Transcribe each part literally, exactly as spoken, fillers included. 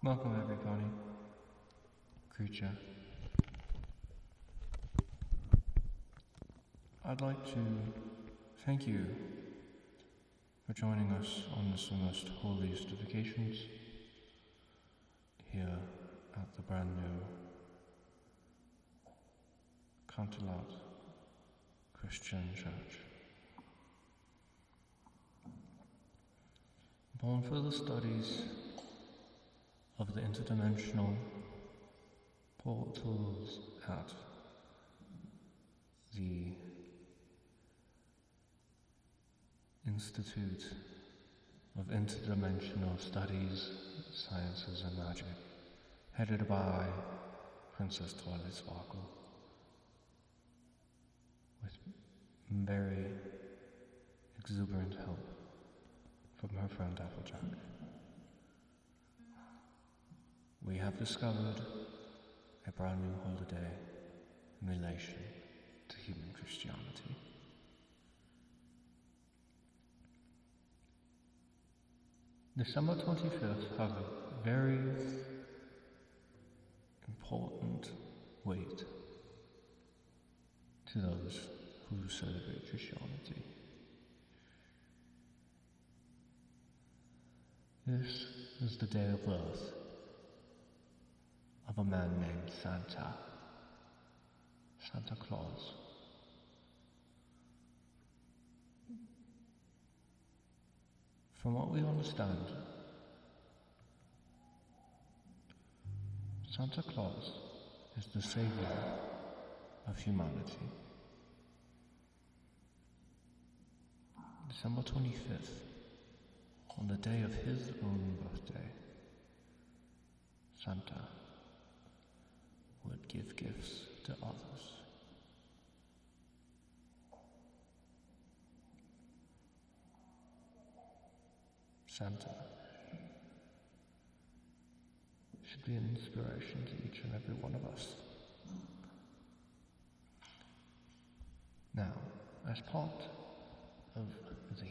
Welcome everybody, creature. I'd like to thank you for joining us on this the most holiest of occasions here at the brand new Canterlot Christian Church. Upon further studies of the interdimensional portals at the Institute of Interdimensional Studies, Sciences and Magic, headed by Princess Twilight Sparkle, with very exuberant help from her friend Applejack. We have discovered a brand new holiday in relation to human Christianity. December twenty-fifth has a very important weight to those who celebrate Christianity. This is the day of birth of a man named Santa, Santa Claus. From what we understand, Santa Claus is the savior of humanity. December twenty-fifth, on the day of his own birthday, Santa would give gifts to others. Santa should be an inspiration to each and every one of us. Now, as part of the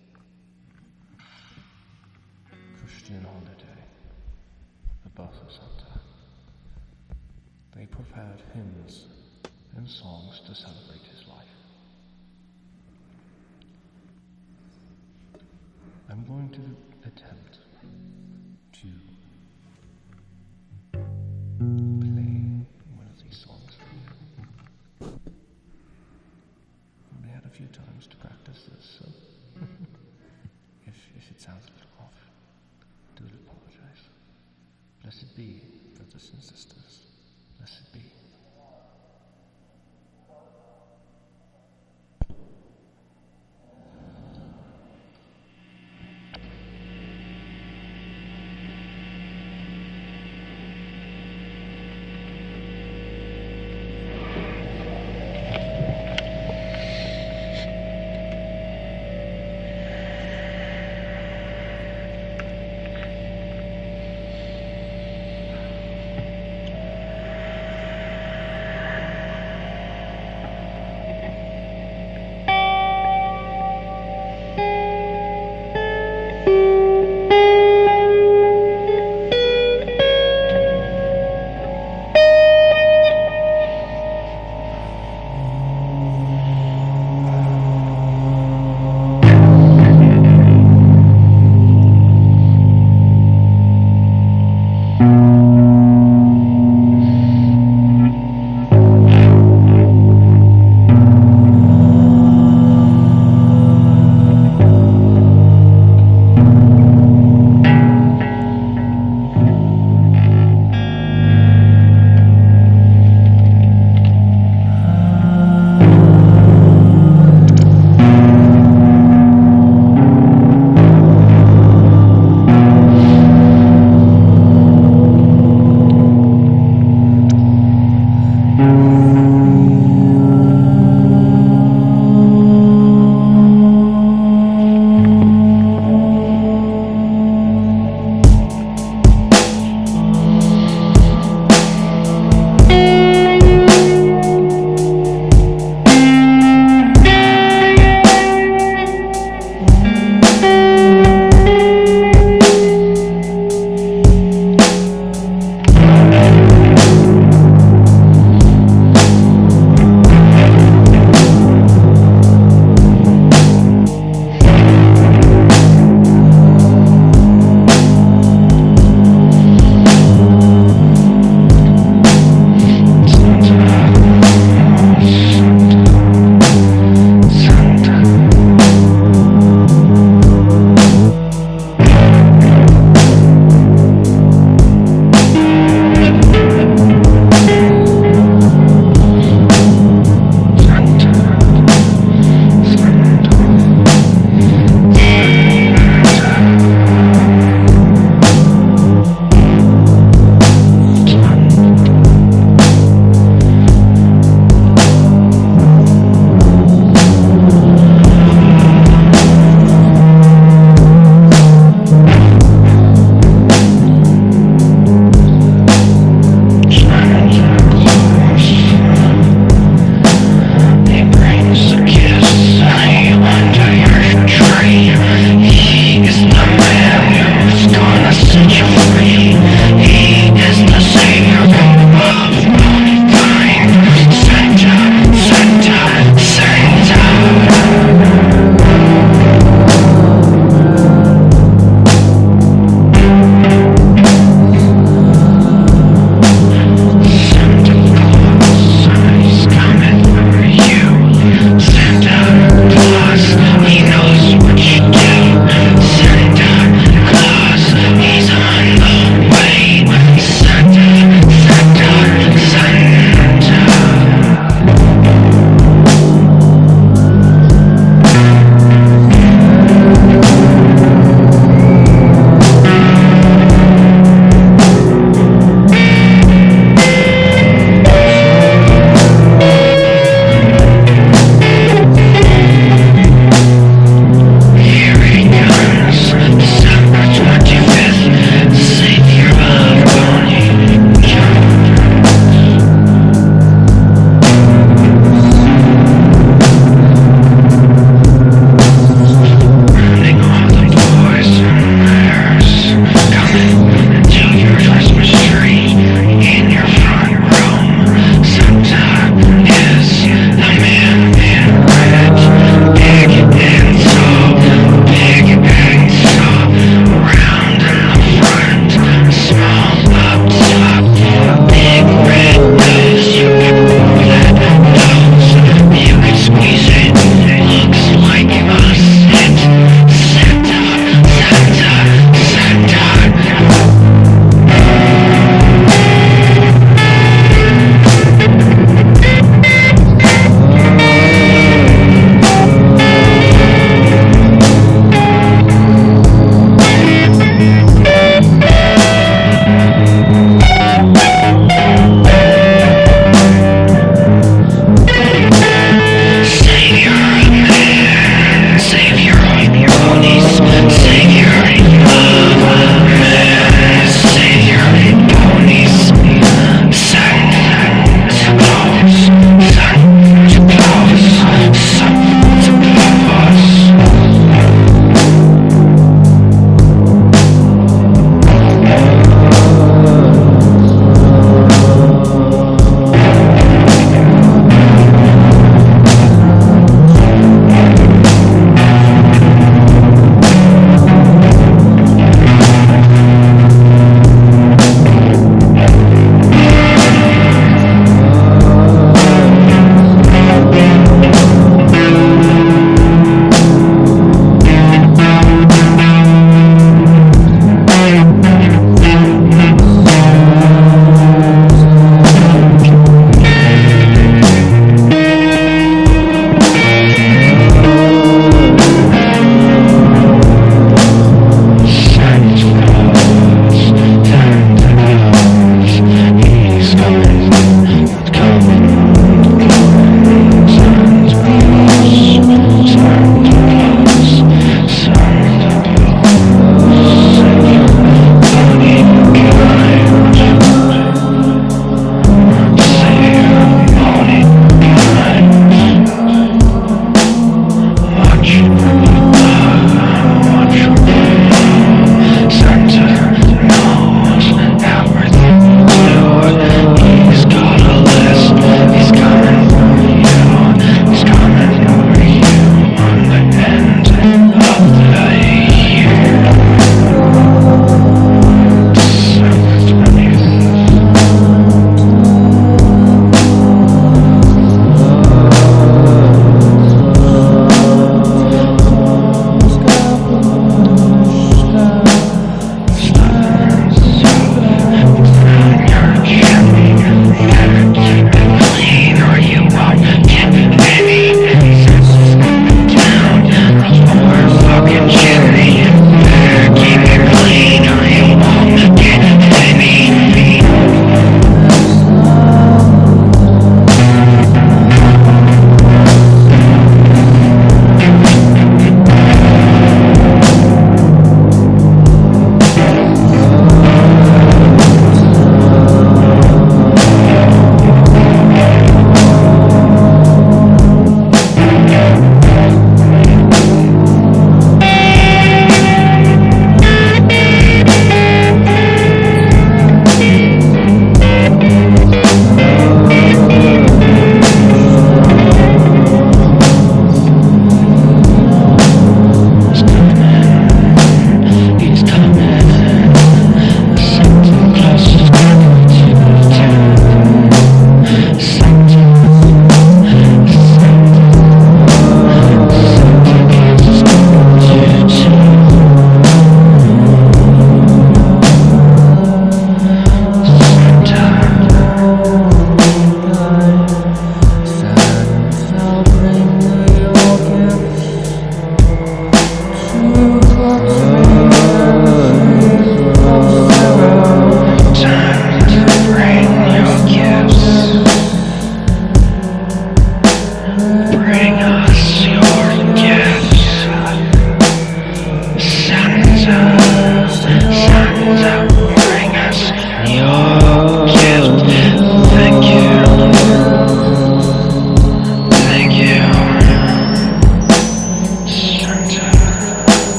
Christian holiday, the birth of Santa, they prepared hymns and songs to celebrate his life. I'm going to attempt to play one of these songs for you. We had a few times to practice this, so if, if it sounds a little off, do apologize. Blessed be, brothers and sisters. Blessed be.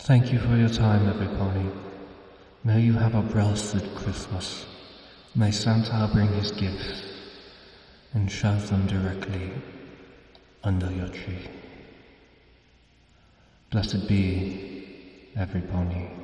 Thank you for your time, every pony. May you have a blessed Christmas. May Santa bring his gifts and shove them directly under your tree. Blessed be every pony.